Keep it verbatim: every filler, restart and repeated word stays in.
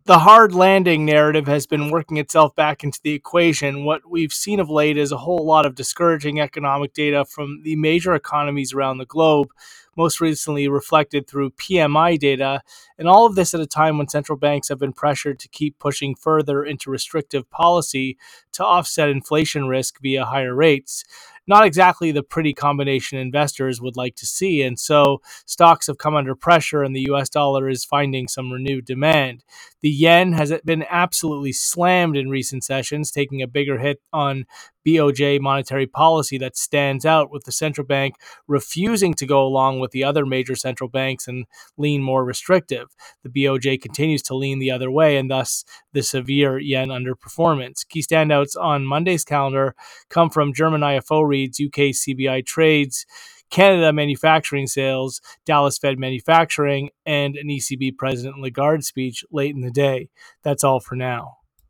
the hard landing narrative has been working itself back into the equation. What we've seen of late is a whole lot of discouraging economic data from the major economies around the globe, most recently reflected through P M I data, and all of this at a time when central banks have been pressured to keep pushing further into restrictive policy to offset inflation risk via higher rates. Not exactly the pretty combination investors would like to see, and so stocks have come under pressure and the U S dollar is finding some renewed demand. The yen has been absolutely slammed in recent sessions, taking a bigger hit on B O J monetary policy that stands out, with the central bank refusing to go along with the other major central banks and lean more restrictive. The B O J continues to lean the other way, and thus the severe yen underperformance. Key standouts on Monday's calendar come from German I F O reads, U K C B I trades, Canada manufacturing sales, Dallas Fed manufacturing, and an E C B President Lagarde speech late in the day. That's all for now.